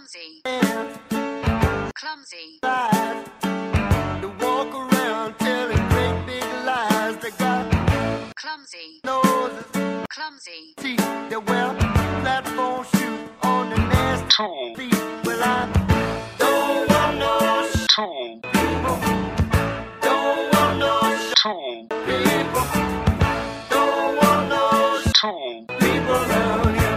Clumsy. Clumsy. To walk around telling great big lies. They got Clumsy. noses, Clumsy. teeth. They wear platform shoes on the nasty feet. Well, I don't want no people. Don't want no people. Don't want no people around here.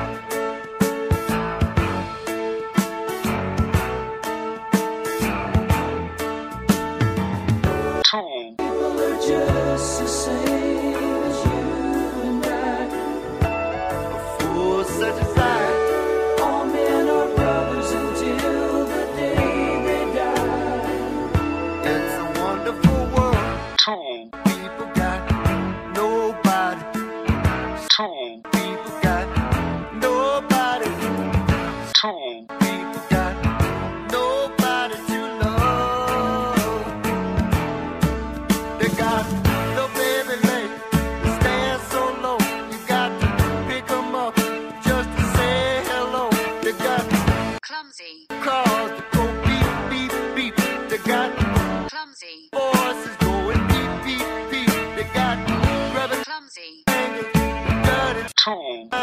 People are just the same as you and I. For such a sight, All men are brothers until the day they die. it's a wonderful world. People got nobody. People got nobody. People got nobody to love. They got no baby leg, they stand so low. You got to pick 'em up just to say hello. They got Clumsy. cars that go beep, beep, beep. They got Clumsy. voices going beep, beep, beep. They got brothers Clumsy. hanging dirty